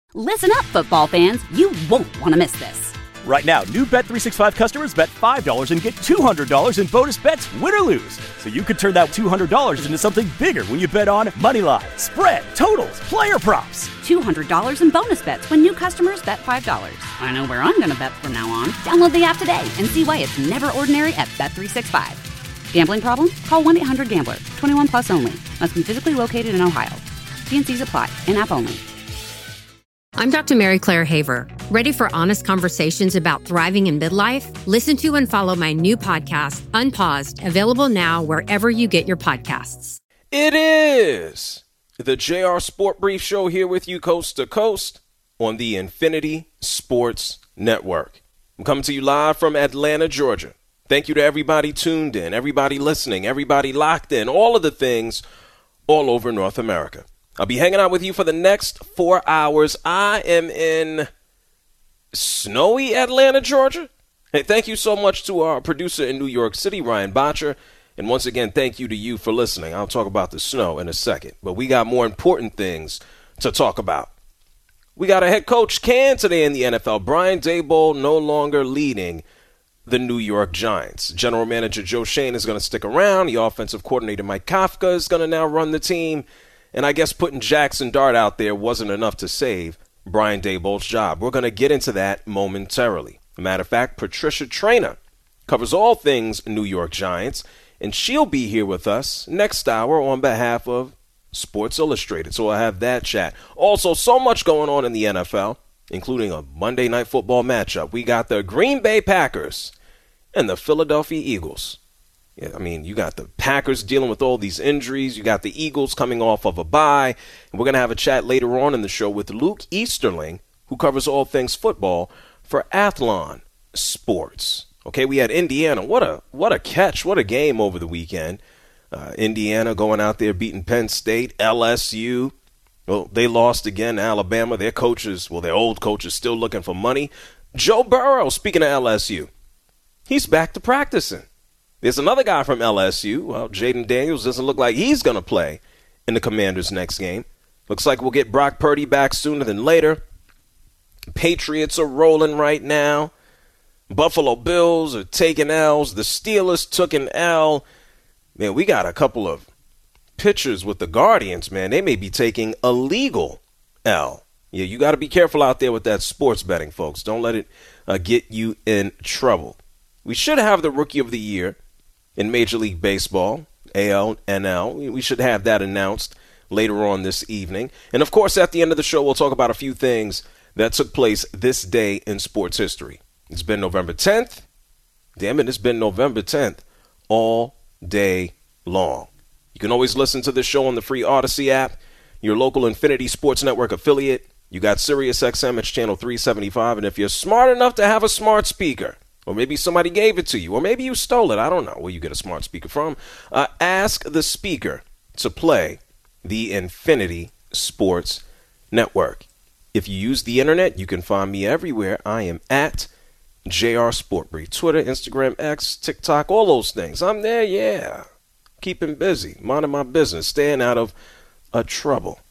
Listen up, football fans. You won't want to miss this. Right now, new Bet365 customers bet $5 and get $200 in bonus bets, win or lose. So you could turn that $200 into something bigger when you bet on moneyline, spread, totals, player props. $200 in bonus bets when new customers bet $5. I know where I'm going to bet from now on. Download the app today and see why it's never ordinary at Bet365. Gambling problem? Call 1-800-GAMBLER. 21 plus only. Must be physically located in Ohio. T&Cs apply. In-app only. I'm Dr. Mary Claire Haver. Ready for honest conversations about thriving in midlife? Listen to and follow my new podcast, Unpaused, available now wherever you get your podcasts. It is the JR Sport Brief Show here with you coast to coast on the Infinity Sports Network. I'm coming to you live from Atlanta, Georgia. Thank you to everybody tuned in, everybody listening, everybody locked in, all of the things all over North America. I'll be hanging out with you for the next 4 hours. I am in snowy Atlanta, Georgia. Hey, thank you so much to our producer in New York City, Ryan Botcher. And once again, thank you to you for listening. I'll talk about the snow in a second. But we got more important things to talk about. We got a head coach can today in the NFL. Brian Daboll no longer leading the New York Giants. General manager Joe Schoen is going to stick around. The offensive coordinator Mike Kafka is going to now run the team. And I guess putting Jackson Dart out there wasn't enough to save Brian Daboll's job. We're going to get into that momentarily. As a matter of fact, Patricia Traynor covers all things New York Giants, and she'll be here with us next hour on behalf of Sports Illustrated. So I'll have that chat. Also, so much going on in the NFL, including a Monday Night Football matchup. We got the Green Bay Packers and the Philadelphia Eagles. Yeah, I mean, you got the Packers dealing with all these injuries. You got the Eagles coming off of a bye. And we're going to have a chat later on in the show with Luke Easterling, who covers all things football for Athlon Sports. Okay, we had Indiana. What a catch. What a game over the weekend. Indiana going out there beating Penn State, LSU. Well, they lost again to Alabama. Their coaches, their old coaches still looking for money. Joe Burrow, speaking of LSU, he's back to practicing. There's another guy from LSU. Well, Jaden Daniels doesn't look like he's going to play in the Commanders' next game. Looks like we'll get Brock Purdy back sooner than later. Patriots are rolling right now. Buffalo Bills are taking L's. The Steelers took an L. Man, we got a couple of pitchers with the Guardians, man. They may be taking a legal L. Yeah, you got to be careful out there with that sports betting, folks. Don't let it get you in trouble. We should have the Rookie of the Year in Major League Baseball, AL, NL. We should have that announced later on this evening. And, of course, at the end of the show, we'll talk about a few things that took place this day in sports history. It's been November 10th. Damn it, it's been November 10th all day long. You can always listen to this show on the free Odyssey app, your local Infinity Sports Network affiliate. You got SiriusXM, it's channel 375. And if you're smart enough to have a smart speaker, or maybe somebody gave it to you, or maybe you stole it. I don't know where you get a smart speaker from. Ask the speaker to play the Infinity Sports Network. If you use the internet, you can find me everywhere. I am at JR Sport Brief. Twitter, Instagram, X, TikTok, all those things. I'm there, yeah. Keeping busy, minding my business, staying out of trouble.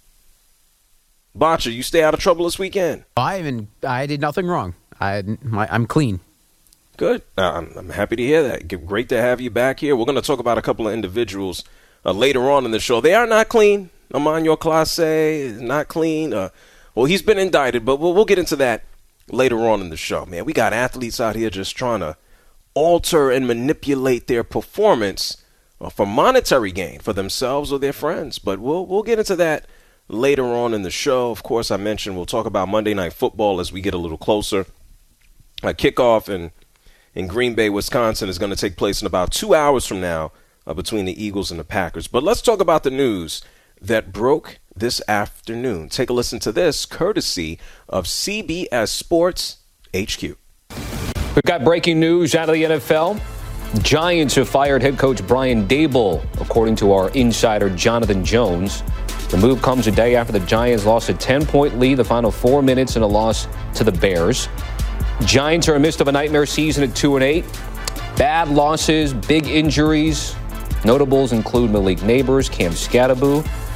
Botcha, you stay out of trouble this weekend? I did nothing wrong. I'm clean. Good. I'm happy to hear that. Great to have you back here. We're going to talk about a couple of individuals later on in the show. They are not clean. Emmanuel Clase is not clean. He's been indicted, but we'll get into that later on in the show. Man, we got athletes out here just trying to alter and manipulate their performance for monetary gain for themselves or their friends. But we'll get into that later on in the show. Of course, I mentioned we'll talk about Monday Night Football as we get a little closer. Kickoff in Green Bay, Wisconsin is going to take place in about 2 hours from now between the Eagles and the Packers. But let's talk about the news that broke this afternoon. Take a listen to this, courtesy of CBS Sports HQ. We've got breaking news out of the NFL. Giants have fired head coach Brian Daboll, according to our insider Jonathan Jones. The move comes a day after the Giants lost a 10-point lead the final 4 minutes in a loss to the Bears. Giants are in the midst of a nightmare season at 2-8. Bad losses, big injuries. Notables include Malik Neighbors, Cam Skattebo.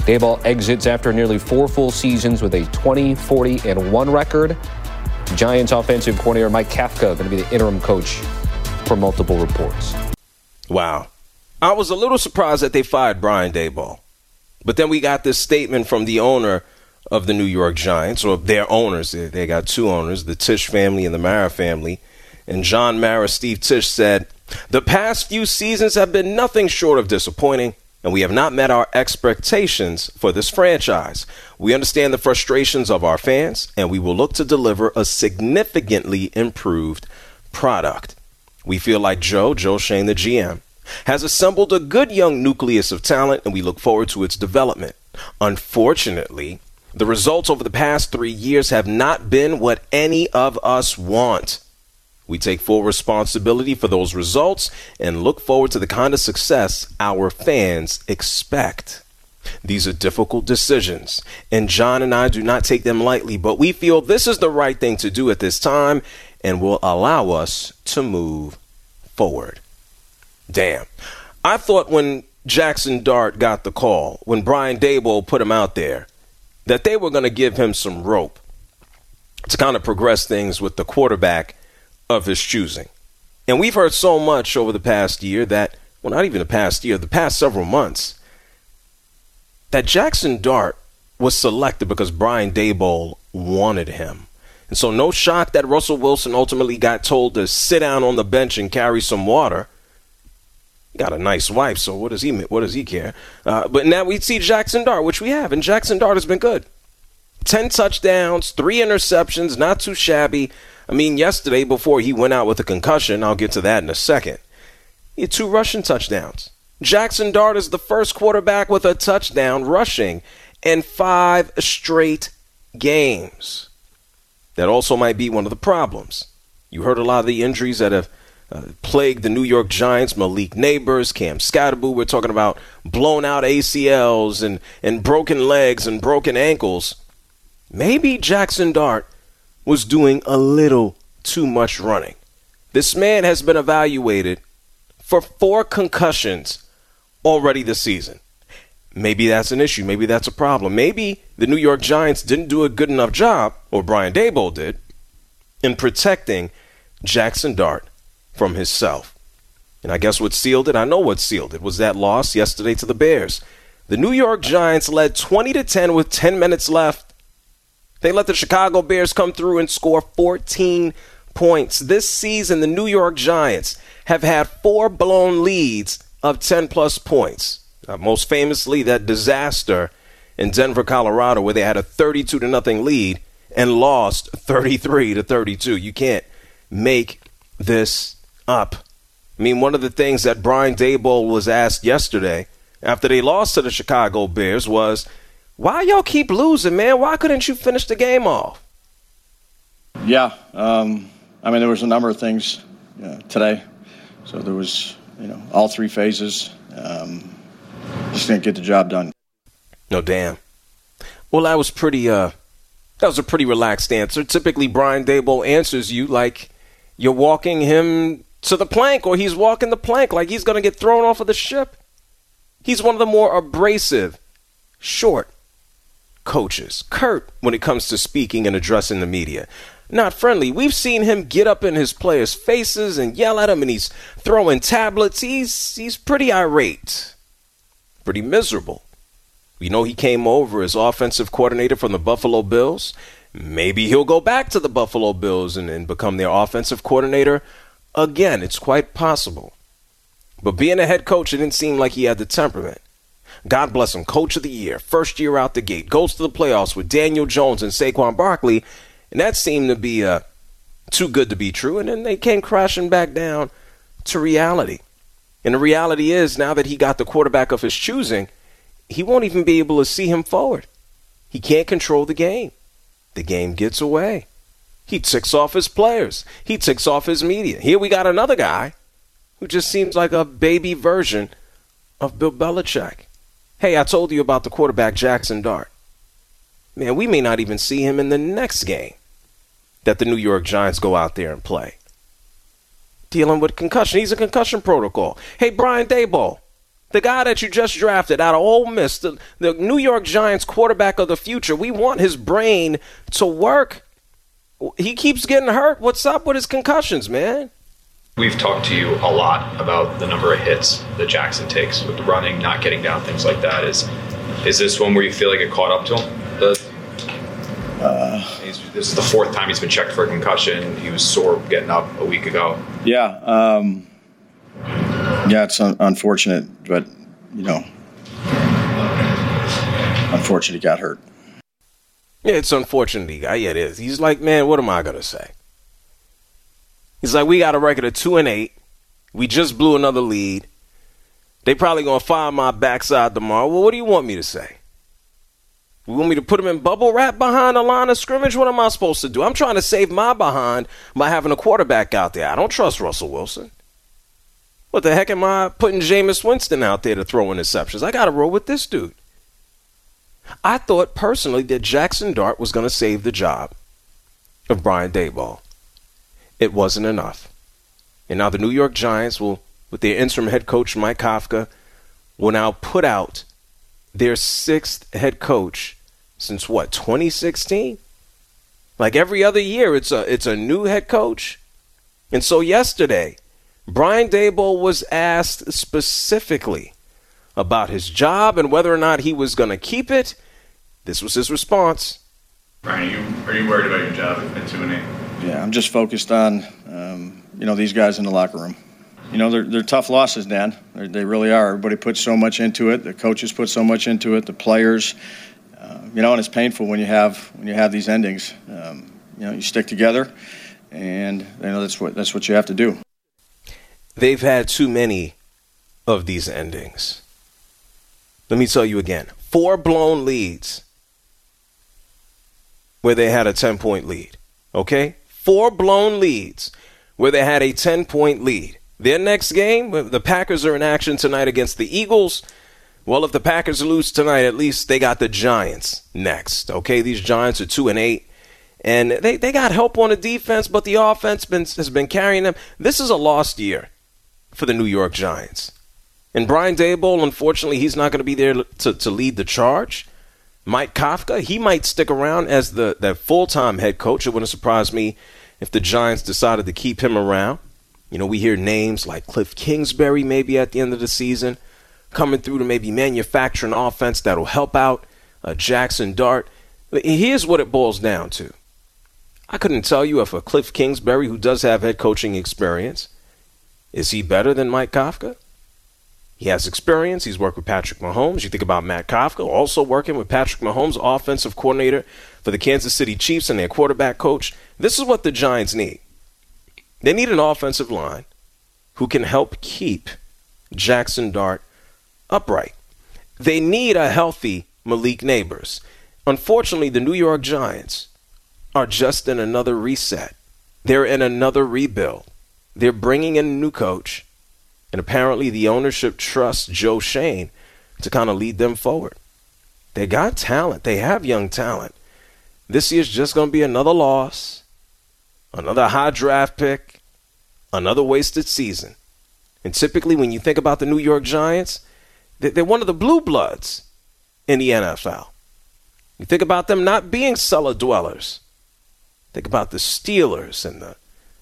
Daboll exits after nearly 4 full seasons with a 20-40-1 record. Giants offensive coordinator Mike Kafka going to be the interim coach for multiple reports. Wow. I was a little surprised that they fired Brian Daboll. But then we got this statement from the owner of the New York Giants, or their owners. They got 2 owners, the Tisch family and the Mara family. And John Mara, Steve Tisch said, "The past few seasons have been nothing short of disappointing, and we have not met our expectations for this franchise. We understand the frustrations of our fans, and we will look to deliver a significantly improved product. We feel like Joe Schoen, the GM, has assembled a good young nucleus of talent, and we look forward to its development. Unfortunately, the results over the past 3 years have not been what any of us want. We take full responsibility for those results and look forward to the kind of success our fans expect. These are difficult decisions, and John and I do not take them lightly, but we feel this is the right thing to do at this time and will allow us to move forward." Damn. I thought when Jackson Dart got the call, when Brian Daboll put him out there, that they were going to give him some rope to kind of progress things with the quarterback of his choosing. And we've heard so much over the past year that, well, not even the past year, the past several months, that Jackson Dart was selected because Brian Daboll wanted him. And so no shock that Russell Wilson ultimately got told to sit down on the bench and carry some water. He got a nice wife, so what does he care? But now we see Jackson Dart, which we have, and Jackson Dart has been good. 10 touchdowns, 3 interceptions, not too shabby. I mean, yesterday, before he went out with a concussion, I'll get to that in a second, he had 2 rushing touchdowns. Jackson Dart is the first quarterback with a touchdown rushing in 5 straight games. That also might be one of the problems. You heard a lot of the injuries that have plagued the New York Giants. Malik Neighbors, Cam Scatterboo. We're talking about blown out ACLs and broken legs and broken ankles. Maybe Jackson Dart was doing a little too much running. This man has been evaluated for 4 concussions already this season. Maybe that's an issue. Maybe that's a problem. Maybe the New York Giants didn't do a good enough job, or Brian Daboll did, in protecting Jackson Dart from himself. And I guess what sealed it, I know what sealed it, was that loss yesterday to the Bears. The New York Giants led 20-10 with 10 minutes left. They let the Chicago Bears come through and score 14 points. This season, the New York Giants have had 4 blown leads of 10-plus points. Most famously, that disaster in Denver, Colorado, where they had a 32-0 lead and lost 33-32. You can't make this up. I mean, one of the things that Brian Daboll was asked yesterday after they lost to the Chicago Bears was, "Why y'all keep losing, man? Why couldn't you finish the game off?" Yeah, I mean, there was a number of things today. So there was, all 3 phases. Just didn't get the job done. No, damn. Well, that was a pretty relaxed answer. Typically, Brian Daboll answers you like you're walking him to the plank, or he's walking the plank like he's going to get thrown off of the ship. He's one of the more abrasive, short coaches. Curt when it comes to speaking and addressing the media. Not friendly. We've seen him get up in his players' faces and yell at them, and he's throwing tablets. He's pretty irate. Pretty miserable. We know he came over as offensive coordinator from the Buffalo Bills. Maybe he'll go back to the Buffalo Bills and become their offensive coordinator again. It's quite possible. But being a head coach, it didn't seem like he had the temperament. God bless him. Coach of the year. First year out the gate. Goes to the playoffs with Daniel Jones and Saquon Barkley. And that seemed to be too good to be true. And then they came crashing back down to reality. And the reality is, now that he got the quarterback of his choosing, he won't even be able to see him forward. He can't control the game. The game gets away. He ticks off his players. He ticks off his media. Here we got another guy who just seems like a baby version of Bill Belichick. Hey, I told you about the quarterback, Jackson Dart. Man, we may not even see him in the next game that the New York Giants go out there and play. Dealing with concussion. He's a concussion protocol. Hey, Brian Daboll, The guy that you just drafted out of Ole Miss, the New York Giants quarterback of the future. We want his brain to work. He keeps getting hurt. What's up with his concussions, man? We've talked to you a lot about the number of hits that Jackson takes with the running, not getting down, things like that. Is this one where you feel like it caught up to him? This is the fourth time he's been checked for a concussion. He was sore getting up a week ago. Yeah. It's unfortunate, but, unfortunate he got hurt. Yeah, it's unfortunate he got. Yeah, it is. He's like, man, what am I going to say? He's like, we got a record of 2-8. We just blew another lead. They probably going to fire my backside tomorrow. Well, what do you want me to say? You want me to put him in bubble wrap behind the line of scrimmage? What am I supposed to do? I'm trying to save my behind by having a quarterback out there. I don't trust Russell Wilson. What the heck am I putting Jameis Winston out there to throw interceptions? I got to roll with this dude. I thought personally that Jackson Dart was going to save the job of Brian Daboll. It wasn't enough. And now the New York Giants will, with their interim head coach Mike Kafka, will now put out their sixth head coach since 2016? Like every other year, it's a new head coach. And so yesterday, Brian Daboll was asked specifically about his job and whether or not he was going to keep it. This was his response. Brian, are you worried about your job at 2-8? Yeah, I'm just focused on, these guys in the locker room. They're tough losses, Dan. They really are. Everybody puts so much into it. The coaches put so much into it. The players, and it's painful when you have these endings. You stick together, and that's what you have to do. They've had too many of these endings. Let me tell you again: 4 blown leads where they had a 10-point lead. Okay, 4 blown leads where they had a 10-point lead. Their next game, the Packers are in action tonight against the Eagles. Well, if the Packers lose tonight, at least they got the Giants next. Okay, these Giants are 2-8. And they got help on the defense, but the offense has been carrying them. This is a lost year for the New York Giants. And Brian Daboll, unfortunately, he's not going to be there to lead the charge. Mike Kafka, he might stick around as the full-time head coach. It wouldn't surprise me if the Giants decided to keep him around. We hear names like Cliff Kingsbury maybe at the end of the season coming through to maybe manufacture an offense that'll help out Jackson Dart. Here's what it boils down to. I couldn't tell you if a Cliff Kingsbury, who does have head coaching experience, is he better than Mike Kafka? He has experience. He's worked with Patrick Mahomes. You think about Matt Kafka, also working with Patrick Mahomes, offensive coordinator for the Kansas City Chiefs and their quarterback coach. This is what the Giants need. They need an offensive line who can help keep Jackson Dart upright. They need a healthy Malik Nabers. Unfortunately, the New York Giants are just in another reset. They're in another rebuild. They're bringing in a new coach, and apparently the ownership trusts Joe Schoen to kind of lead them forward. They got talent. They have young talent. This year's just going to be another loss, another high draft pick, another wasted season. And typically when you think about the New York Giants, they're one of the blue bloods in the NFL. You think about them not being cellar dwellers. Think about the Steelers and the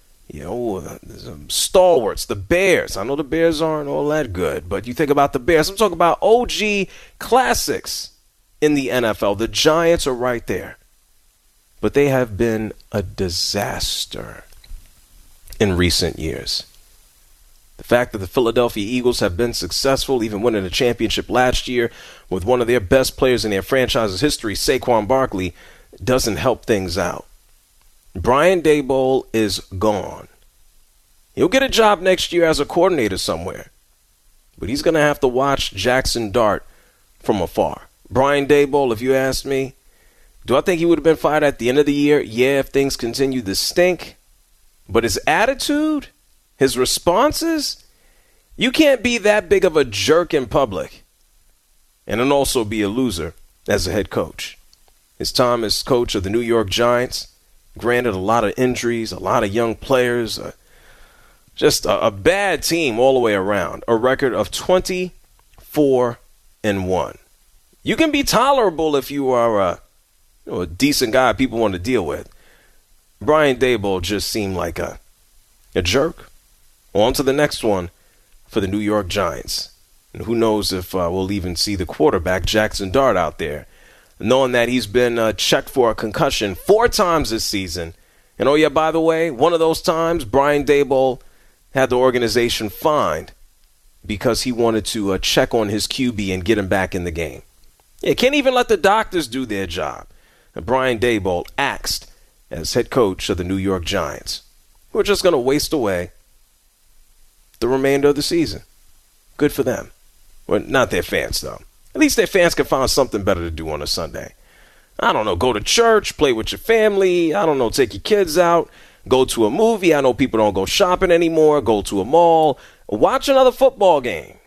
stalwarts, the Bears. I know the Bears aren't all that good, but you think about the Bears. I'm talking about OG classics in the NFL. The Giants are right there. But they have been a disaster in recent years. The fact that the Philadelphia Eagles have been successful, even winning a championship last year with one of their best players in their franchise's history, Saquon Barkley, doesn't help things out. Brian Daboll is gone. He'll get a job next year as a coordinator somewhere, but he's going to have to watch Jackson Dart from afar. Brian Daboll, if you ask me, do I think he would have been fired at the end of the year? Yeah, if things continue to stink. But his attitude, his responses, you can't be that big of a jerk in public and then also be a loser as a head coach. His time as coach of the New York Giants, granted a lot of injuries, a lot of young players, just a bad team all the way around. A record of 20, 4-1. You can be tolerable if you are a decent guy people want to deal with. Brian Daboll just seemed like a jerk. On to the next one for the New York Giants. And who knows if we'll even see the quarterback, Jackson Dart, out there, knowing that he's been checked for a concussion 4 times this season. And oh yeah, by the way, one of those times, Brian Daboll had the organization fined because he wanted to check on his QB and get him back in the game. Yeah, can't even let the doctors do their job. And Brian Daboll axed as head coach of the New York Giants, who are just going to waste away the remainder of the season. Good for them. Well, not their fans, though. At least their fans can find something better to do on a Sunday. I don't know, go to church, play with your family. I don't know, take your kids out, go to a movie. I know people don't go shopping anymore. Go to a mall, watch another football game.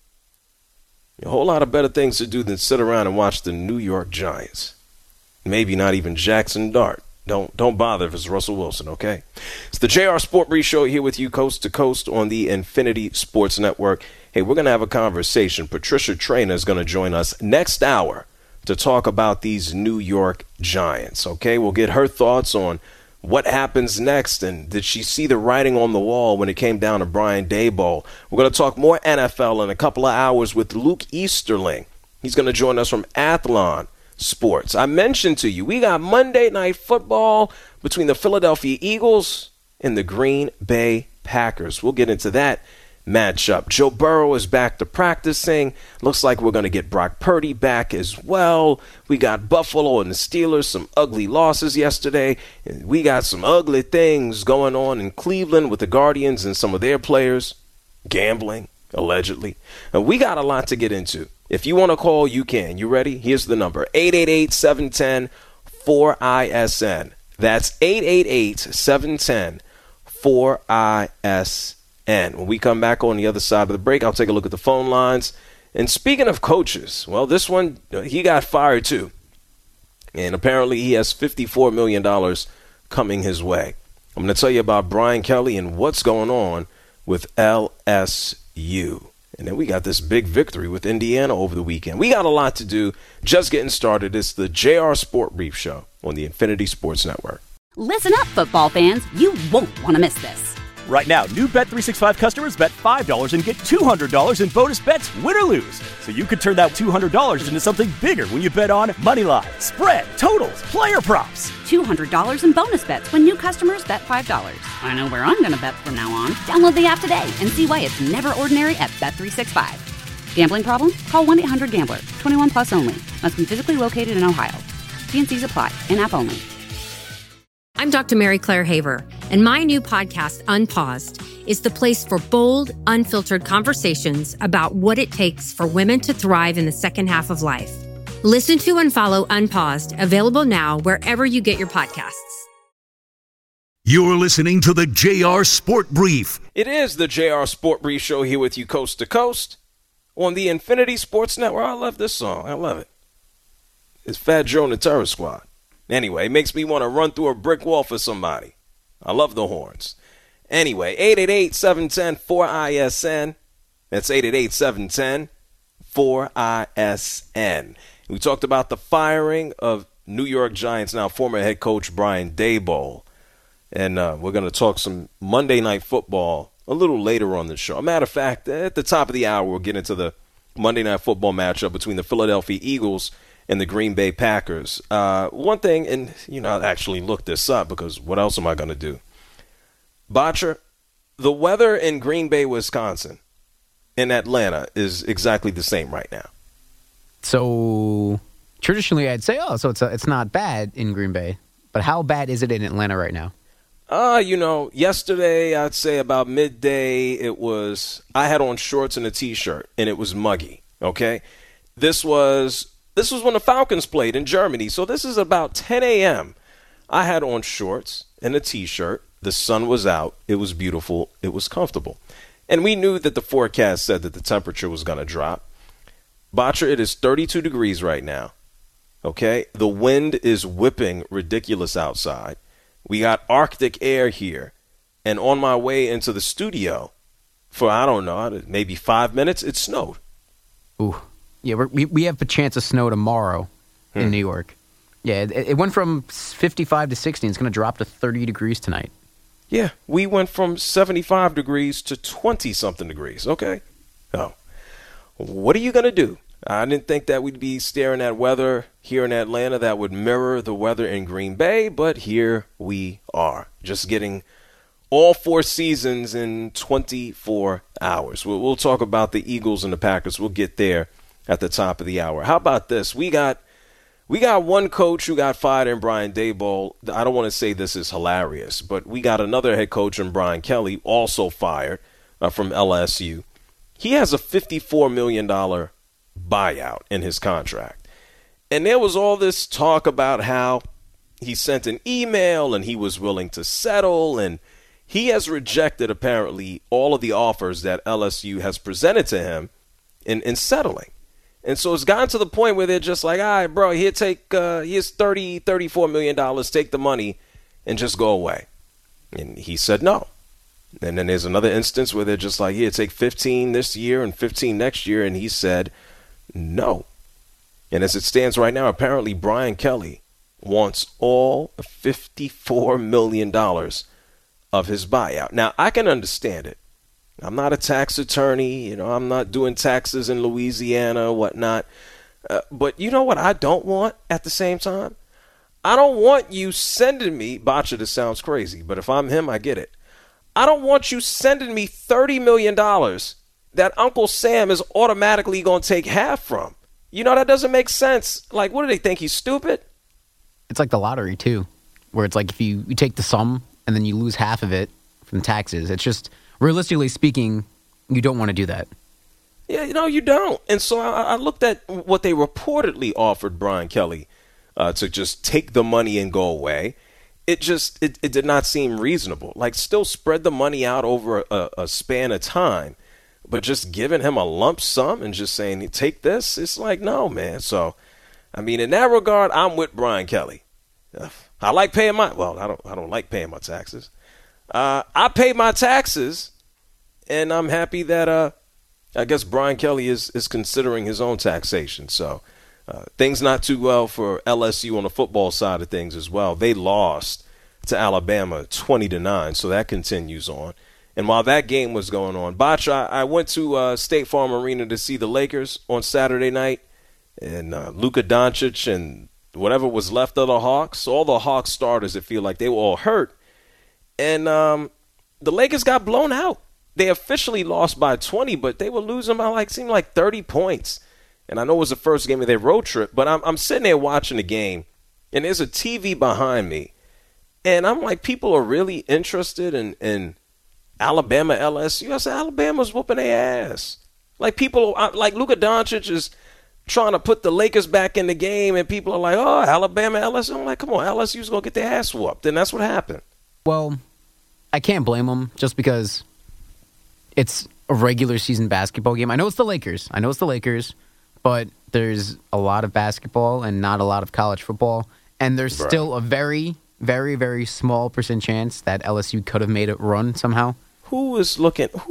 A whole lot of better things to do than sit around and watch the New York Giants. Maybe not even Jackson Dart. Don't bother if it's Russell Wilson, okay? It's the JR Sport Brief Show here with you coast to coast on the Infinity Sports Network. Hey, we're going to have a conversation. Patricia Traynor is going to join us next hour to talk about these New York Giants, okay? We'll get her thoughts on what happens next, and did she see the writing on the wall when it came down to Brian Daboll? We're going to talk more NFL in a couple of hours with Luke Easterling. He's going to join us from Athlon Sports. I mentioned to you, we got Monday Night Football between the Philadelphia Eagles and the Green Bay Packers. We'll get into that matchup. Joe Burrow is back to practicing. Looks like we're going to get Brock Purdy back as well. We got Buffalo and the Steelers, some ugly losses yesterday. And we got some ugly things going on in Cleveland with the Guardians and some of their players gambling, allegedly. And we got a lot to get into. If you want to call, you can. You ready? Here's the number, 888-710-4ISN. That's 888-710-4ISN. When we come back on the other side of the break, I'll take a look at the phone lines. And speaking of coaches, well, this one, he got fired too. And apparently he has $54 million coming his way. I'm going to tell you about Brian Kelly and what's going on with LSU. And then we got this big victory with Indiana over the weekend. We got a lot to do. Just getting started. It's the JR Sport Brief Show on the Infinity Sports Network. Listen up, football fans. You won't want to miss this. Right now, new Bet365 customers bet $5 and get $200 in bonus bets, win or lose. So you could turn that $200 into something bigger when you bet on moneyline, spread, totals, player props. $200 in bonus bets when new customers bet $5. I know where I'm going to bet from now on. Download the app today and see why it's never ordinary at Bet365. Gambling problem? Call 1-800-GAMBLER. 21 plus only. Must be physically located in Ohio. T&Cs apply. In-app only. I'm Dr. Mary Claire Haver, and my new podcast, Unpaused, is the place for bold, unfiltered conversations about what it takes for women to thrive in the second half of life. Listen to and follow Unpaused, available now wherever you get your podcasts. You're listening to the JR Sport Brief. It is the JR Sport Brief Show here with you coast to coast on the Infinity Sports Network. I love this song. I love it. It's Fat Joe and the Terror Squad. Anyway, it makes me want to run through a brick wall for somebody. I love the horns. Anyway, 888-710-4ISN. That's 888-710-4ISN. We talked about the firing of New York Giants, now former head coach Brian Daboll. And we're going to talk some Monday Night Football a little later on the show. A matter of fact, at the top of the hour, we'll get into the Monday Night Football matchup between the Philadelphia Eagles and the Green Bay Packers. One thing, and I actually looked this up because what else am I going to do? Botcher, the weather in Green Bay, Wisconsin, and Atlanta is exactly the same right now. So traditionally, I'd say, so it's not bad in Green Bay. But how bad is it in Atlanta right now? Yesterday, I'd say about midday, I had on shorts and a T-shirt, and it was muggy, okay? This was when the Falcons played in Germany, so this is about 10 a.m. I had on shorts and a T-shirt. The sun was out. It was beautiful. It was comfortable. And we knew that the forecast said that the temperature was going to drop. Botcher, it is 32 degrees right now, okay? The wind is whipping ridiculous outside. We got Arctic air here. And on my way into the studio for, I don't know, maybe 5 minutes, it snowed. Ooh. Yeah, we have a chance of snow tomorrow in New York. Yeah, it went from 55 to 60. And it's going to drop to 30 degrees tonight. Yeah, we went from 75 degrees to 20-something degrees. Okay. Oh, what are you going to do? I didn't think that we'd be staring at weather here in Atlanta that would mirror the weather in Green Bay, but here we are, just getting all 4 seasons in 24 hours. We'll talk about the Eagles and the Packers. We'll get there at the top of the hour. How about this? We got one coach who got fired in Brian Daboll. I don't want to say this is hilarious, but we got another head coach in Brian Kelly, also fired from LSU. He has a $54 million buyout in his contract. And there was all this talk about how he sent an email and he was willing to settle, and he has rejected apparently all of the offers that LSU has presented to him in settling. And so it's gotten to the point where they're just like, all right, bro, here's $34 million, take the money and just go away. And he said no. And then there's another instance where they're just like, here, take 15 this year and 15 next year. And he said no. And as it stands right now, apparently Brian Kelly wants all $54 million of his buyout. Now, I can understand it. I'm not a tax attorney. I'm not doing taxes in Louisiana or whatnot. But you know what I don't want at the same time? I don't want you sending me, Botcha, this sounds crazy, but if I'm him, I get it. I don't want you sending me $30 million that Uncle Sam is automatically going to take half from. That doesn't make sense. Like, what do they think? He's stupid? It's like the lottery, too, where it's like if you take the sum and then you lose half of it from taxes. It's just, realistically speaking, you don't want to do that. Yeah, you don't. And so I looked at what they reportedly offered Brian Kelly to just take the money and go away. It did not seem reasonable. Like, still spread the money out over a span of time, but just giving him a lump sum and just saying, take this, it's like, no, man. So, I mean, in that regard, I'm with Brian Kelly. I like paying I don't like paying my taxes. I pay my taxes, and I'm happy that I guess Brian Kelly is considering his own taxation. So things not too well for LSU on the football side of things as well. They lost to Alabama 20-9, so that continues on. And while that game was going on, Botcha, I went to State Farm Arena to see the Lakers on Saturday night, and Luka Doncic and whatever was left of the Hawks, all the Hawks starters, it feel like they were all hurt. And the Lakers got blown out. They officially lost by 20, but they were losing by seemed like 30 points. And I know it was the first game of their road trip, but I'm sitting there watching the game, and there's a TV behind me. And I'm like, people are really interested in Alabama, LSU. I said, Alabama's whooping their ass. Like, people, like Luka Doncic is trying to put the Lakers back in the game, and people are like, oh, Alabama, LSU. I'm like, come on, LSU's going to get their ass whooped. And that's what happened. Well, I can't blame them just because it's a regular season basketball game. I know it's the Lakers, but there's a lot of basketball and not a lot of college football. And there's still a very, very, very small % chance that LSU could have made it run somehow. Who's looking at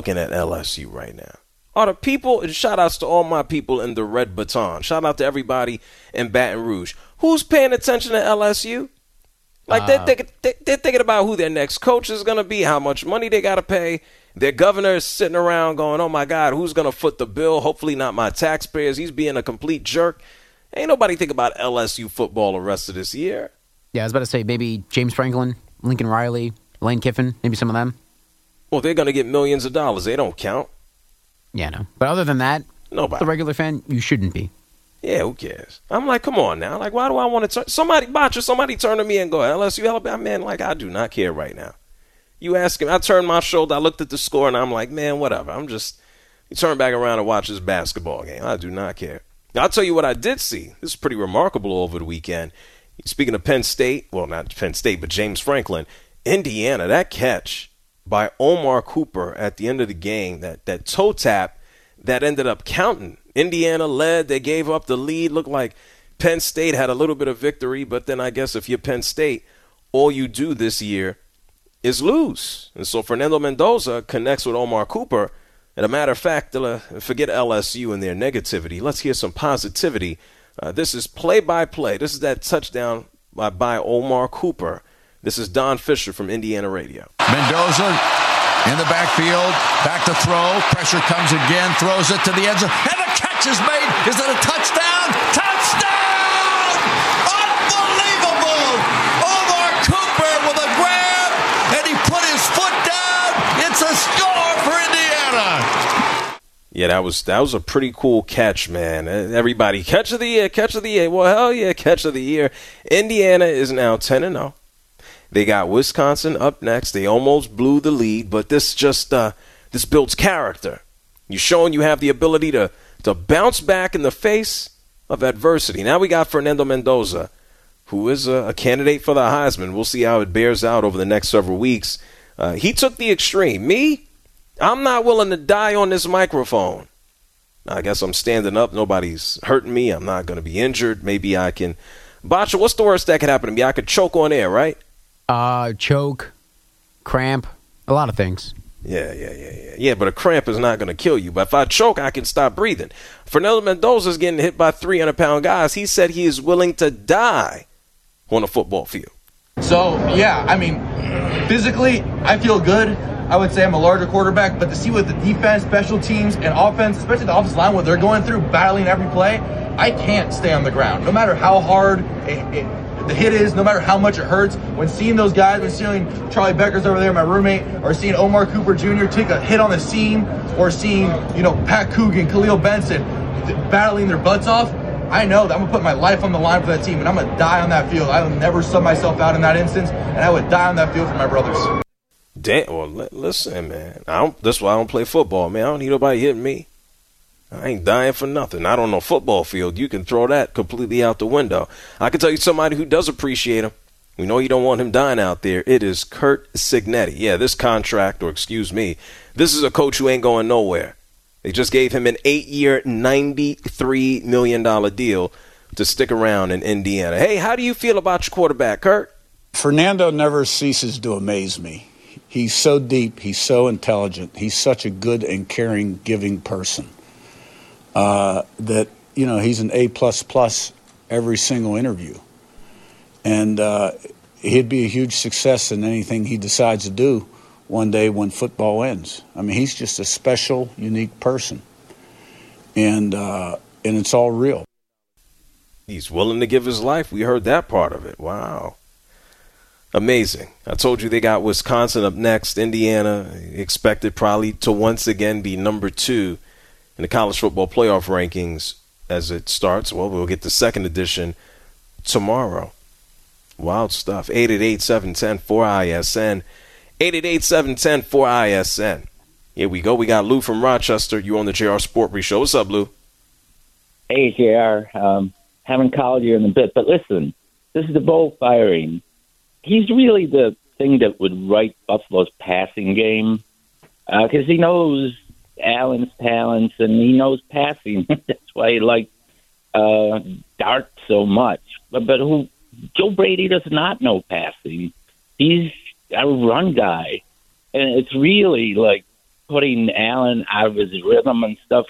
LSU right now? Are the people, and shout outs to all my people in the Red Baton. Shout out to everybody in Baton Rouge. Who's paying attention to LSU? Like, they're thinking about who their next coach is going to be, how much money they got to pay. Their governor is sitting around going, oh, my God, who's going to foot the bill? Hopefully not my taxpayers. He's being a complete jerk. Ain't nobody think about LSU football the rest of this year. Yeah, I was about to say maybe James Franklin, Lincoln Riley, Lane Kiffin, maybe some of them. Well, they're going to get millions of dollars. They don't count. Yeah, no. But other than that, nobody. The regular fan, you shouldn't be. Yeah, who cares? I'm like, come on now. Like, why do I want to turn? Somebody turn to me and go, LSU, Alabama. Man, like, I do not care right now. You ask him, I turned my shoulder, I looked at the score, and I'm like, man, whatever. You turn back around and watch this basketball game. I do not care. Now, I'll tell you what I did see. This is pretty remarkable over the weekend. Speaking of Penn State, well, not Penn State, but James Franklin, Indiana, that catch by Omar Cooper at the end of the game, that toe tap that ended up counting. Indiana led. They gave up the lead. Looked like Penn State had a little bit of victory, but then I guess if you're Penn State, all you do this year is lose. And so Fernando Mendoza connects with Omar Cooper And a matter of fact, forget LSU and their negativity. Let's hear some positivity. This is play-by-play. This is that touchdown by Omar Cooper. This is Don Fisher from Indiana Radio. Mendoza in the backfield, back to throw. Pressure comes again, throws it to the end zone. And the catch is made. Is it a touchdown? Touchdown! Unbelievable! Omar Cooper with a grab, and he put his foot down. It's a score for Indiana. Yeah, that was a pretty cool catch, man. Everybody, catch of the year. Well, hell yeah, catch of the year. Indiana is now 10-0. They got Wisconsin up next. They almost blew the lead, but this builds character. You're showing you have the ability to bounce back in the face of adversity. Now we got Fernando Mendoza, who is a candidate for the Heisman. We'll see how it bears out over the next several weeks. He took the extreme. Me, I'm not willing to die on this microphone. I guess I'm standing up. Nobody's hurting me. I'm not going to be injured. Maybe I can. Bacha, what's the worst that could happen to me? I could choke on air, right? Choke, cramp, a lot of things. Yeah, but a cramp is not going to kill you. But if I choke, I can stop breathing. Fernando Mendoza is getting hit by 300-pound guys. He said he is willing to die on a football field. So, yeah, I mean, physically, I feel good. I would say I'm a larger quarterback, but to see what the defense, special teams, and offense, especially the offensive line, what they're going through, battling every play, I can't stay on the ground. No matter how hard the hit is, no matter how much it hurts, when seeing those guys, when seeing Charlie Beckers over there, my roommate, or seeing Omar Cooper Jr. take a hit on the seam, or seeing, Pat Coogan, Khalil Benson battling their butts off, I know that I'm going to put my life on the line for that team, and I'm going to die on that field. I will never sub myself out in that instance, and I would die on that field for my brothers. Damn, well, listen, man. That's why I don't play football, man. I don't need nobody hitting me. I ain't dying for nothing. Not on no football field. You can throw that completely out the window. I can tell you somebody who does appreciate him. We know you don't want him dying out there. It is Curt Cignetti. Yeah, this contract, or excuse me, this is a coach who ain't going nowhere. They just gave him an 8-year, $93 million deal to stick around in Indiana. Hey, how do you feel about your quarterback, Curt? Fernando never ceases to amaze me. He's so deep. He's so intelligent. He's such a good and caring, giving person. That, he's an A++ every single interview. And he'd be a huge success in anything he decides to do one day when football ends. I mean, he's just a special, unique person. And it's all real. He's willing to give his life. We heard that part of it. Wow. Amazing. I told you they got Wisconsin up next. Indiana expected probably to once again be number 2 in the college football playoff rankings as it starts. Well, we'll get the second edition tomorrow. Wild stuff. 888-710-4ISN. 888-710-4ISN. Here we go. We got Lou from Rochester. You on the JR Sport Brief Show. What's up, Lou? Hey, JR. Haven't called you in a bit, but listen, this is the Bowl firing. He's really the thing that would right Buffalo's passing game because he knows Allen's talents, and he knows passing. That's why he liked Dart so much. But Joe Brady does not know passing. He's a run guy. And it's really like putting Allen out of his rhythm and stuff.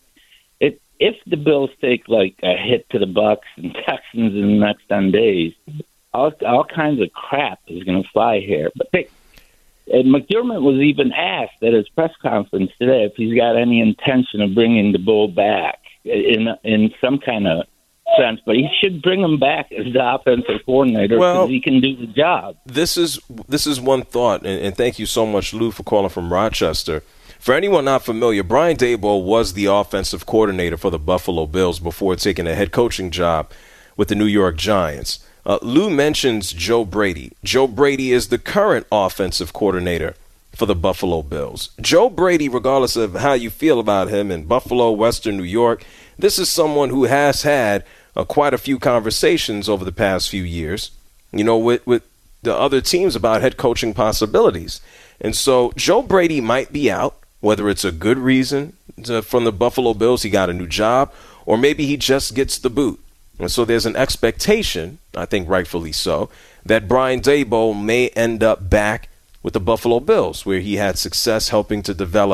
If the Bills take like a hit to the Bucs and Texans in the next 10 days, all kinds of crap is going to fly here. But and McDermott was even asked at his press conference today if he's got any intention of bringing the Bull back in some kind of sense, but he should bring him back as the offensive coordinator because he can do the job. This is one thought, and thank you so much, Lou, for calling from Rochester. For anyone not familiar, Brian Daboll was the offensive coordinator for the Buffalo Bills before taking a head coaching job with the New York Giants. Lou mentions Joe Brady. Joe Brady is the current offensive coordinator for the Buffalo Bills. Joe Brady, regardless of how you feel about him in Buffalo, Western New York, this is someone who has had quite a few conversations over the past few years, with the other teams about head coaching possibilities. And so Joe Brady might be out, whether it's a good reason from the Buffalo Bills, he got a new job, or maybe he just gets the boot. And so there's an expectation, I think rightfully so, that Brian Daboll may end up back with the Buffalo Bills, where he had success helping to develop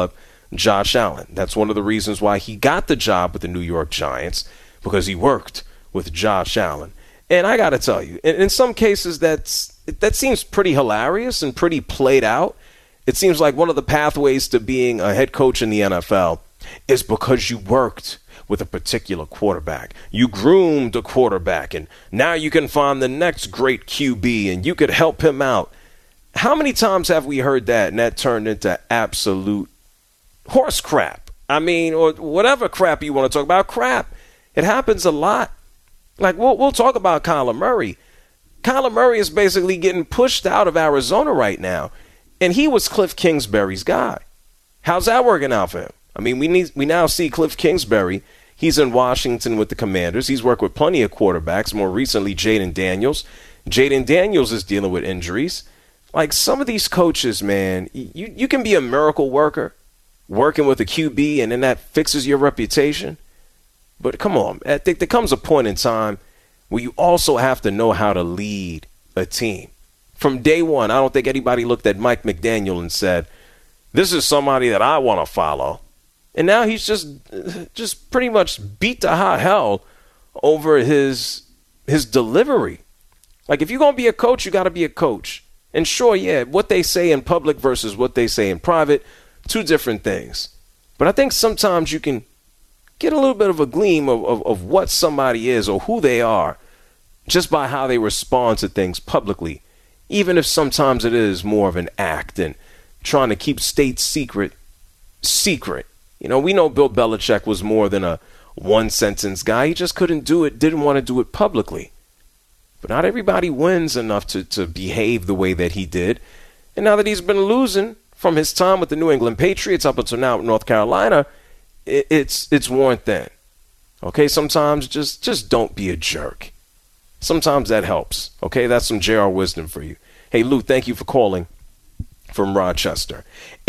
Josh Allen. That's one of the reasons why he got the job with the New York Giants, because he worked with Josh Allen. And I got to tell you, in some cases that seems pretty hilarious and pretty played out. It seems like one of the pathways to being a head coach in the NFL is because you worked with a particular quarterback. You groomed a quarterback, and now you can find the next great QB, and you could help him out. How many times have we heard that, and that turned into absolute horse crap? I mean, or whatever crap you want to talk about, crap. It happens a lot. Like, we'll talk about Kyler Murray. Kyler Murray is basically getting pushed out of Arizona right now, and he was Cliff Kingsbury's guy. How's that working out for him? I mean, we now see Cliff Kingsbury. He's in Washington with the Commanders. He's worked with plenty of quarterbacks, more recently Jaden Daniels. Jaden Daniels is dealing with injuries. Like, some of these coaches, man, you can be a miracle worker working with a QB, and then that fixes your reputation. But come on, I think there comes a point in time where you also have to know how to lead a team. From day one, I don't think anybody looked at Mike McDaniel and said, this is somebody that I want to follow. And now he's just pretty much beat to high hell over his delivery. Like, if you're going to be a coach, you got to be a coach. And sure, yeah, what they say in public versus what they say in private, two different things. But I think sometimes you can get a little bit of a gleam of what somebody is or who they are just by how they respond to things publicly, even if sometimes it is more of an act and trying to keep state secret. You know, we know Bill Belichick was more than a one-sentence guy. He just couldn't do it, didn't want to do it publicly. But not everybody wins enough to behave the way that he did. And now that he's been losing from his time with the New England Patriots up until now with North Carolina, it's worn thin. Okay, sometimes just don't be a jerk. Sometimes that helps. Okay, that's some JR wisdom for you. Hey, Lou, thank you for calling from Rochester.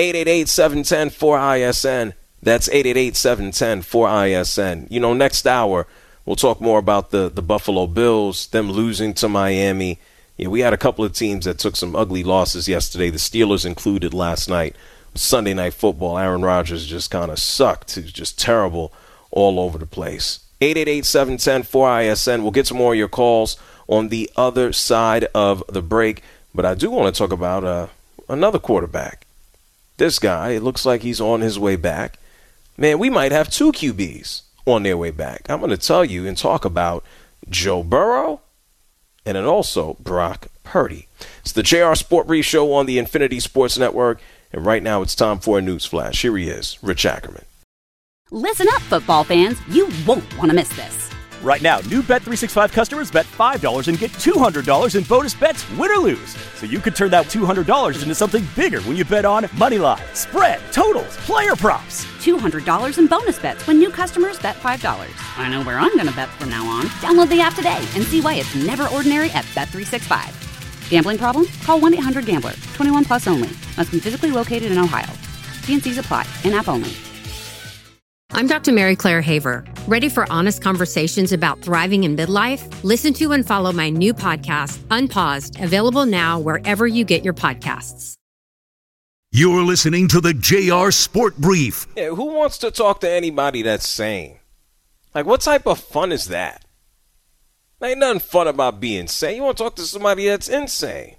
888-710-4ISN. That's 888-710-4ISN. You know, next hour, we'll talk more about the Buffalo Bills, them losing to Miami. Yeah, we had a couple of teams that took some ugly losses yesterday, the Steelers included last night. Sunday Night Football, Aaron Rodgers just kind of sucked. He was just terrible all over the place. 888-710-4ISN. We'll get some more of your calls on the other side of the break. But I do want to talk about another quarterback. This guy, it looks like he's on his way back. Man, we might have two QBs on their way back. I'm going to tell you and talk about Joe Burrow and then also Brock Purdy. It's the JR Sport Brief Show on the Infinity Sports Network. And right now it's time for a news flash. Here he is, Rich Ackerman. Listen up, football fans. You won't want to miss this. Right now, new Bet365 customers bet $5 and get $200 in bonus bets, win or lose. So you could turn that $200 into something bigger when you bet on Moneyline, spread, totals, player props. $200 in bonus bets when new customers bet $5. I know where I'm going to bet from now on. Download the app today and see why it's never ordinary at Bet365. Gambling problem? Call 1-800-GAMBLER. 21 plus only. Must be physically located in Ohio. T&Cs apply. In-app only. I'm Dr. Mary Claire Haver. Ready for honest conversations about thriving in midlife? Listen to and follow my new podcast, Unpaused, available now wherever you get your podcasts. You're listening to the JR Sport Brief. Yeah, who wants to talk to anybody that's sane? Like, what type of fun is that? Ain't nothing fun about being sane. You want to talk to somebody that's insane.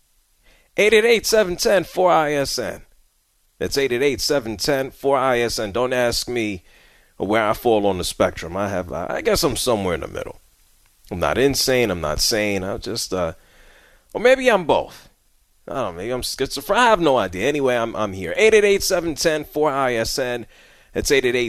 888-710-4ISN. That's 888-710-4ISN. Don't ask me where I fall on the spectrum. I guess I'm somewhere in the middle. I'm not insane. I'm not sane. I'm just, or maybe I'm both. I don't know. Maybe I'm schizophrenic. I have no idea. Anyway, I'm here. 888-710-4ISN. That's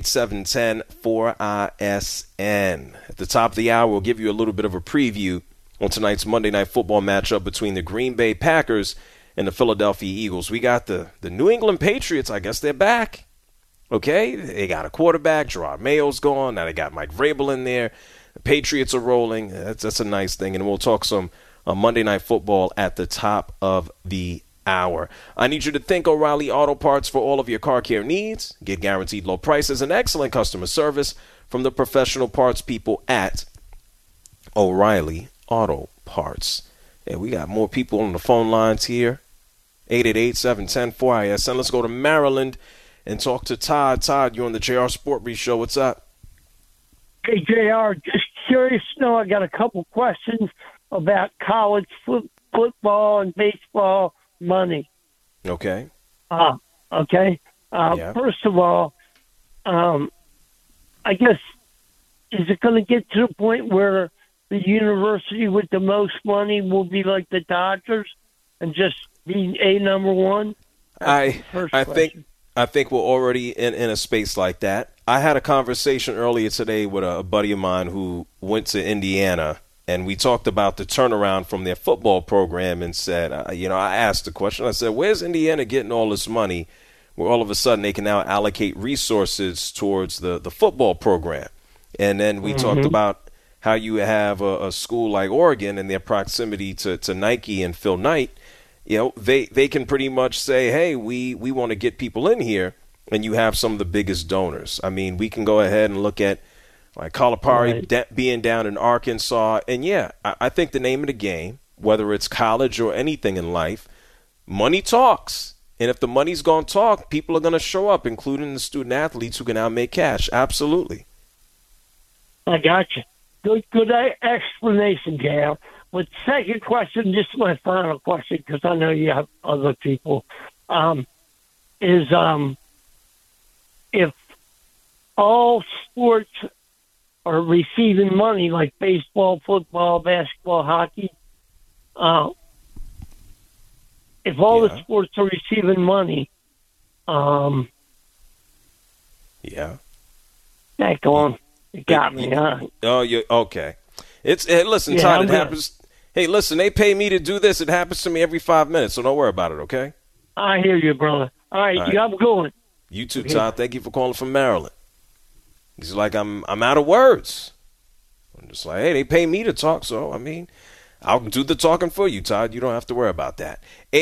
888-710-4ISN. At the top of the hour, we'll give you a little bit of a preview on tonight's Monday Night Football matchup between the Green Bay Packers and the Philadelphia Eagles. We got the New England Patriots. I guess they're back. Okay? They got a quarterback. Gerard Mayo's gone. Now they got Mike Vrabel in there. The Patriots are rolling. That's a nice thing. And we'll talk some Monday Night Football at the top of the hour. I need you to thank O'Reilly Auto Parts for all of your car care needs. Get guaranteed low prices and excellent customer service from the professional parts people at O'Reilly Auto Parts. And we got more people on the phone lines here. 888-710-4ISN. Let's go to Maryland and talk to Todd. Todd, you're on the JR Sport Brief Show. What's up? Hey, JR, just curious to know, I got a couple questions about college football and baseball money. Okay. Okay. First of all, I guess, is it going to get to the point where the university with the most money will be like the Dodgers and just be number one? I think we're already in a space like that. I had a conversation earlier today with a buddy of mine who went to Indiana, and we talked about the turnaround from their football program and said, I asked the question. I said, where's Indiana getting all this money where all of a sudden they can now allocate resources towards the football program? And then we talked about how you have a school like Oregon and their proximity to Nike and Phil Knight. They can pretty much say, hey, we want to get people in here, and you have some of the biggest donors. I mean, we can go ahead and look at like Calipari being down in Arkansas. And, I think the name of the game, whether it's college or anything in life, money talks. And if the money's going to talk, people are going to show up, including the student athletes who can now make cash. Absolutely. I got you. Good explanation, Gail. But second question, this is my final question because I know you have other people, is if all sports are receiving money like baseball, football, basketball, hockey, if all the sports are receiving money, that going, it got me, huh? Oh, you okay? Listen, Todd, it happens. Hey, listen, they pay me to do this. It happens to me every 5 minutes, so don't worry about it, okay? I hear you, brother. All right. You have a good one. You too, Todd. Thank you for calling from Maryland. He's like, I'm out of words. I'm just like, hey, they pay me to talk, so, I mean, I'll do the talking for you, Todd. You don't have to worry about that.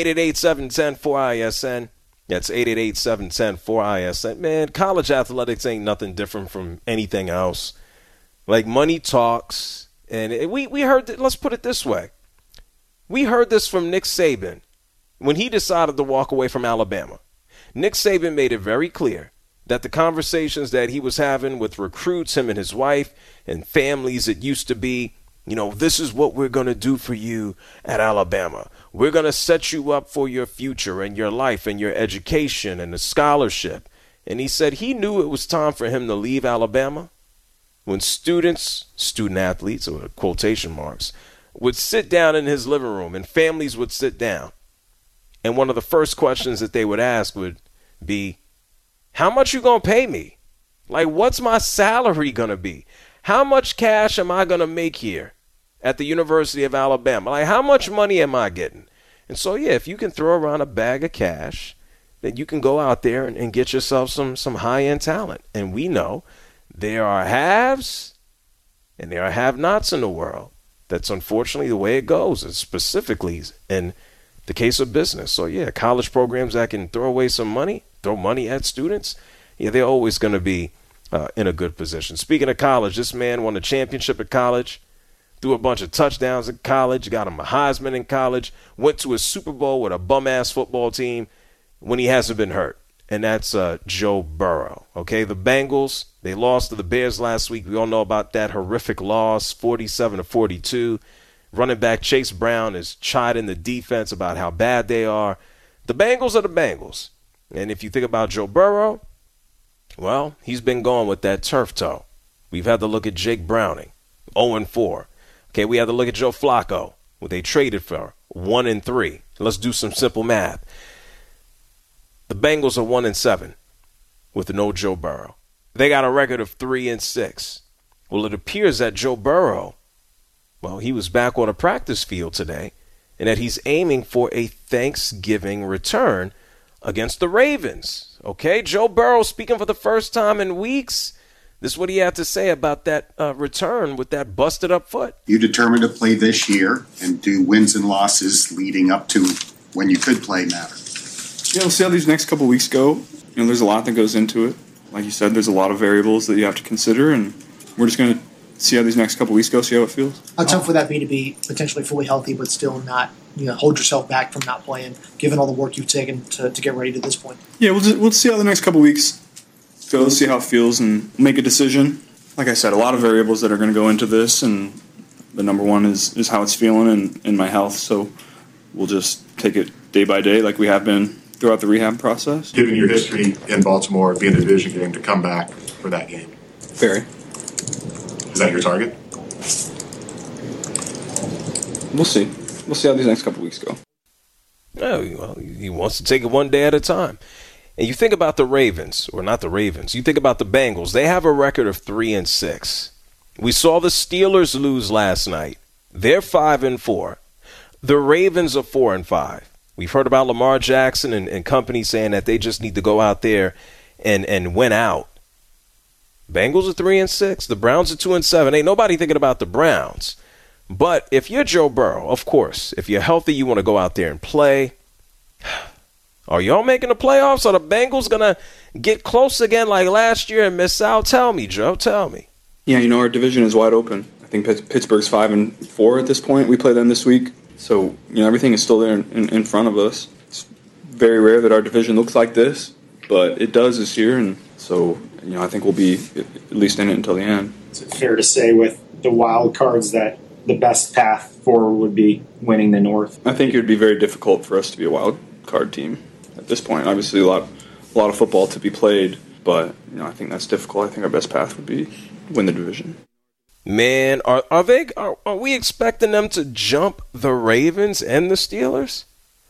888-710-4ISN. That's 888-710-4ISN. Man, college athletics ain't nothing different from anything else. Like, money talks. And we heard that, let's put it this way. We heard this from Nick Saban when he decided to walk away from Alabama. Nick Saban made it very clear that the conversations that he was having with recruits, him and his wife, and families that used to be, this is what we're going to do for you at Alabama. We're going to set you up for your future and your life and your education and the scholarship. And he said he knew it was time for him to leave Alabama when student athletes, or quotation marks, would sit down in his living room and families would sit down. And one of the first questions that they would ask would be, how much you going to pay me? Like, what's my salary going to be? How much cash am I going to make here at the University of Alabama? Like, how much money am I getting? And so, if you can throw around a bag of cash, then you can go out there and get yourself some high-end talent. And we know there are haves and there are have-nots in the world. That's unfortunately the way it goes, specifically in the case of business. So, college programs that can throw away some money, throw money at students, they're always going to be in a good position. Speaking of college, this man won a championship at college, threw a bunch of touchdowns in college, got him a Heisman in college, went to a Super Bowl with a bum-ass football team when he hasn't been hurt. And that's Joe Burrow. Okay, the Bengals, they lost to the Bears last week. We all know about that horrific loss, 47-42. Running back Chase Brown is chiding the defense about how bad they are. The Bengals are the Bengals. And if you think about Joe Burrow, well, he's been going with that turf toe. We've had to look at Jake Browning, 0-4. Okay, we had to look at Joe Flacco, what they traded for, 1-3. Let's do some simple math. The Bengals are 1-7 with no Joe Burrow. They got a record of 3-6. Well, it appears that Joe Burrow, well, he was back on a practice field today, and that he's aiming for a Thanksgiving return against the Ravens. Okay, Joe Burrow speaking for the first time in weeks. This is what he had to say about that return with that busted up foot. You determined to play this year, and do wins and losses leading up to when you could play matter? Yeah, we'll see how these next couple weeks go. There's a lot that goes into it. Like you said, there's a lot of variables that you have to consider, and we're just going to see how these next couple weeks go, see how it feels. How tough would that be to be potentially fully healthy but still not hold yourself back from not playing, given all the work you've taken to get ready to this point? Yeah, we'll see how the next couple weeks goes, see how it feels, and make a decision. Like I said, a lot of variables that are going to go into this, and the number one is how it's feeling and my health. So we'll just take it day by day like we have been throughout the rehab process. Given your history in Baltimore, being a division game, to come back for that game. Very. Is that your target? We'll see. We'll see how these next couple weeks go. Oh, well, he wants to take it one day at a time. And you think about the Ravens, or not the Ravens, you think about the Bengals. They have a record of 3-6. We saw the Steelers lose last night. They're 5-4. The Ravens are 4-5. We've heard about Lamar Jackson and company saying that they just need to go out there and win out. Bengals are 3-6. The Browns are 2-7. Ain't nobody thinking about the Browns. But if you're Joe Burrow, of course, if you're healthy, you want to go out there and play. Are y'all making the playoffs? Are the Bengals going to get close again like last year and miss out? Tell me, Joe. Tell me. Yeah, our division is wide open. I think Pittsburgh's 5-4 at this point. We play them this week. So, everything is still there in front of us. It's very rare that our division looks like this, but it does this year. And so, I think we'll be at least in it until the end. Is it fair to say with the wild cards that the best path forward would be winning the North? I think it would be very difficult for us to be a wild card team at this point. Obviously, a lot of football to be played, but I think that's difficult. I think our best path would be win the division. Man, are we expecting them to jump the Ravens and the Steelers?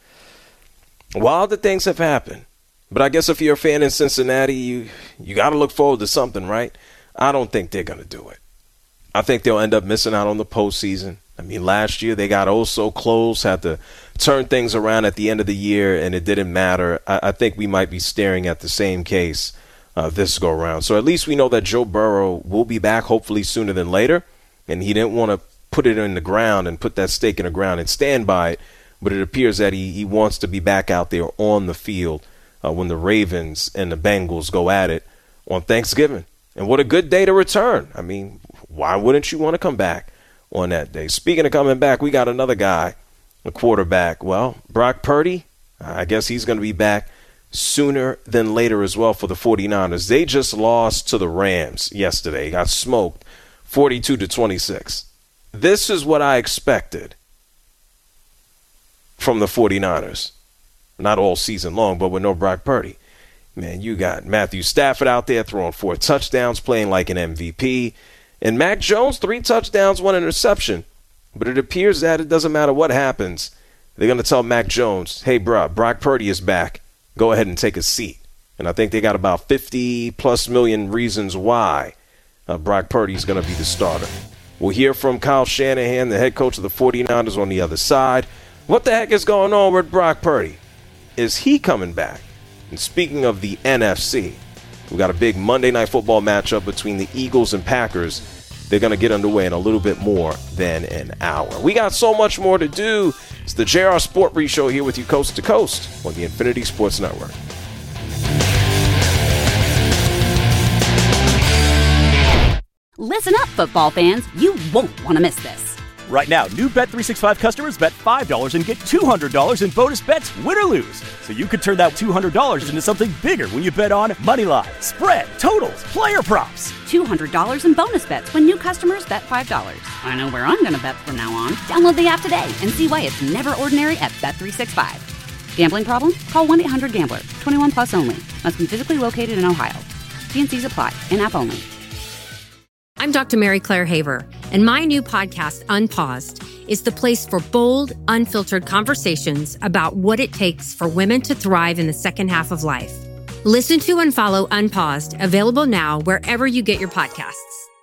Wilder things have happened, but I guess if you're a fan in Cincinnati, you got to look forward to something, right? I don't think they're going to do it. I think they'll end up missing out on the postseason. I mean, last year they got so close, had to turn things around at the end of the year, and it didn't matter. I think we might be staring at the same case this go around. So at least we know that Joe Burrow will be back hopefully sooner than later, and he didn't want to put it in the ground and put that stake in the ground and stand by it, but it appears that he wants to be back out there on the field when the Ravens and the Bengals go at it on Thanksgiving. And what a good day to return. I mean, why wouldn't you want to come back on that day? Speaking of coming back, we got another guy, a quarterback. Well, Brock Purdy, I guess he's going to be back sooner than later as well for the 49ers. They just lost to the Rams yesterday. Got smoked 42-26. This is what I expected from the 49ers. Not all season long, but with no Brock Purdy. Man, you got Matthew Stafford out there throwing 4 touchdowns, playing like an MVP. And Mac Jones, 3 touchdowns, 1 interception. But it appears that it doesn't matter what happens. They're going to tell Mac Jones, hey, bro, Brock Purdy is back. Go ahead and take a seat. And I think they got about 50+ million reasons why Brock Purdy is going to be the starter. We'll hear from Kyle Shanahan, the head coach of the 49ers, on the other side. What the heck is going on with Brock Purdy? Is he coming back? And speaking of the NFC, we got a big Monday Night Football matchup between the Eagles and Packers. They're going to get underway in a little bit more than an hour. We got so much more to do. It's the JR Sport Brief Show here with you coast to coast on the Infinity Sports Network. Listen up, football fans. You won't want to miss this. Right now, new Bet365 customers bet $5 and get $200 in bonus bets, win or lose. So you could turn that $200 into something bigger when you bet on Moneyline, spread, totals, player props. $200 in bonus bets when new customers bet $5. I know where I'm going to bet from now on. Download the app today and see why it's never ordinary at Bet365. Gambling problem? Call 1-800-GAMBLER. 21 plus only. Must be physically located in Ohio. T&Cs apply. In-app only. I'm Dr. Mary Claire Haver, and my new podcast, Unpaused, is the place for bold, unfiltered conversations about what it takes for women to thrive in the second half of life. Listen to and follow Unpaused, available now wherever you get your podcasts.